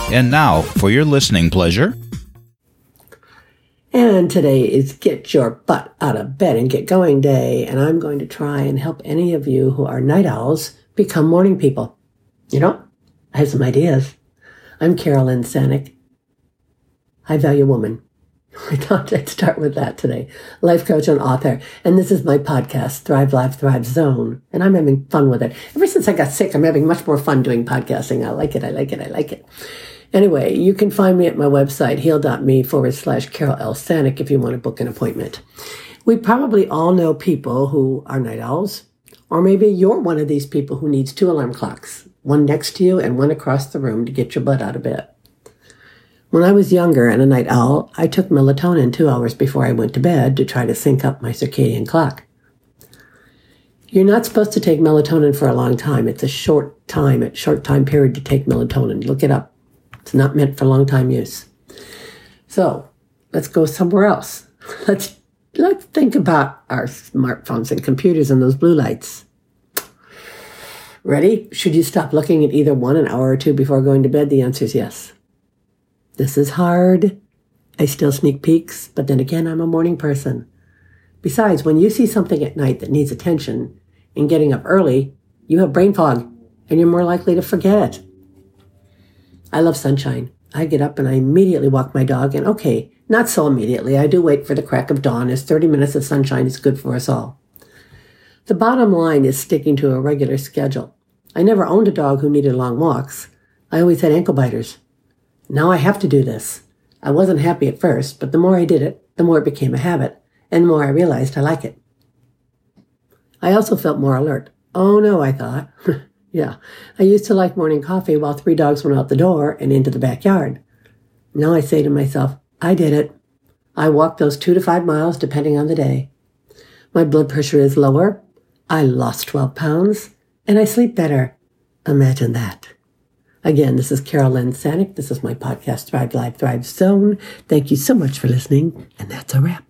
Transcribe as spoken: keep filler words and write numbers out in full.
And now, for your listening pleasure. And today is Get Your Butt Out of Bed and Get Going Day, and I'm going to try and help any of you who are night owls become morning people. You know, I have some ideas. I'm Carol Lynn Sanic, high value woman. I thought I'd start with that today. Life coach and author. And this is my podcast, Thrive Life, Thrive Zone. And I'm having fun with it. Ever since I got sick, I'm having much more fun doing podcasting. I like it. I like it. I like it. Anyway, you can find me at my website, heal.me forward slash Carol L. Sanic if you want to book an appointment. We probably all know people who are night owls, or maybe you're one of these people who needs two alarm clocks, one next to you and one across the room to get your butt out of bed. When I was younger and a night owl, I took melatonin two hours before I went to bed to try to sync up my circadian clock. You're not supposed to take melatonin for a long time. It's a short time, a short time period to take melatonin. Look it up. It's not meant for long time use. So let's go somewhere else. Let's let's think about our smartphones and computers and those blue lights. Ready? Should you stop looking at either one an hour or two before going to bed? The answer is yes. This is hard. I still sneak peeks, but then again, I'm a morning person. Besides, when you see something at night that needs attention and getting up early, you have brain fog and you're more likely to forget it. I love sunshine. I get up and I immediately walk my dog, and okay, not so immediately. I do wait for the crack of dawn, as thirty minutes of sunshine is good for us all. The bottom line is sticking to a regular schedule. I never owned a dog who needed long walks. I always had ankle biters. Now I have to do this. I wasn't happy at first, but the more I did it, the more it became a habit, and the more I realized I like it. I also felt more alert. Oh no, I thought. Yeah, I used to like morning coffee while three dogs went out the door and into the backyard. Now I say to myself, I did it. I walk those two to five miles depending on the day. My blood pressure is lower. I lost twelve pounds, and I sleep better. Imagine that. Again, this is Carol Lynn Sanic. This is my podcast, Thrive Life, Thrive Zone. Thank you so much for listening, and that's a wrap.